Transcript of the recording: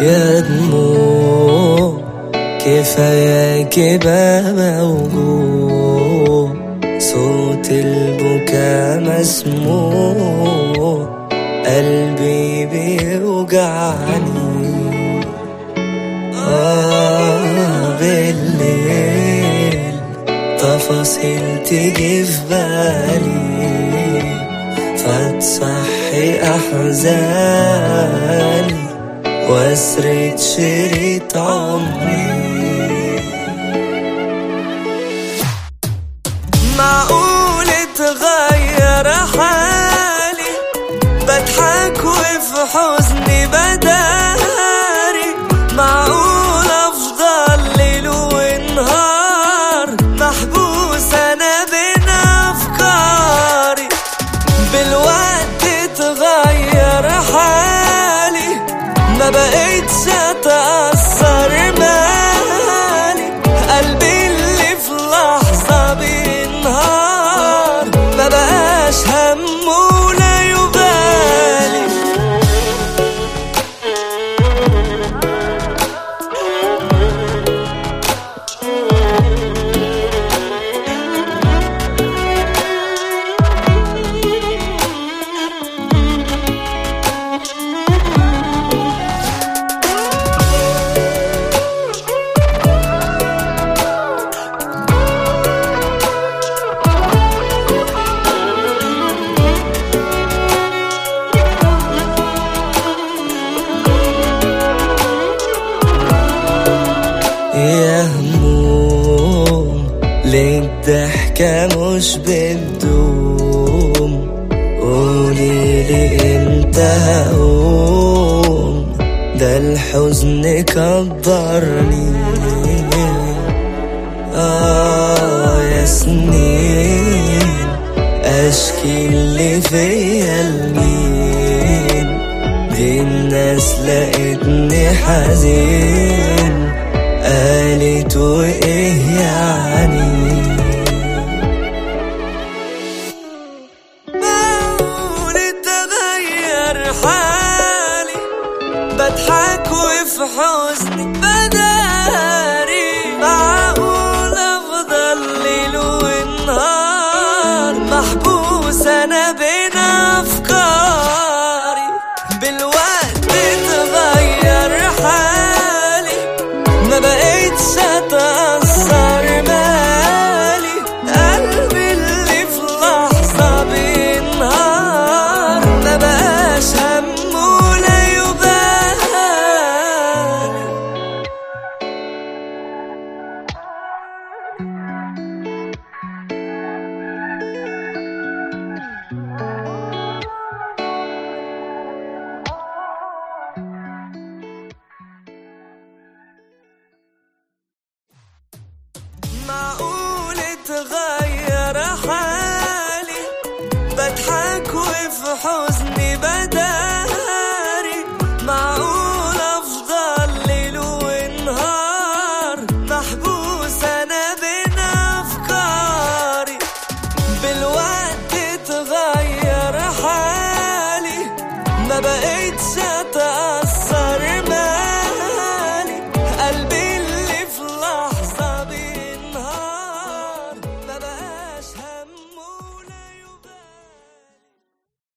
يا دموع كفاياك بقى موجوع، صوت البكا مسموع، قلبي بيوجعني. بالليل تفاصيل تيجي في بالي، فتصحي أحزاني واسرد شريط عمري. معقول اتغير حالي، بضحك وفي حزني بداري، معقول افضل ليل ونهار محبوس انا بين افكاري. بالوقت اتغير حالي، ما بقيتش اتأثر مالي، قلبي اللي في لحظة بينهار ما بقاش همه ولا يبالي. يا هموم ليه الضحكة مش بتدوم، قوليلي امتى هقوم، ده الحزن كبرني. يا سنين اشكي اللي فيا لمين، دي الناس لقيتني حزين قالت وايه يعني.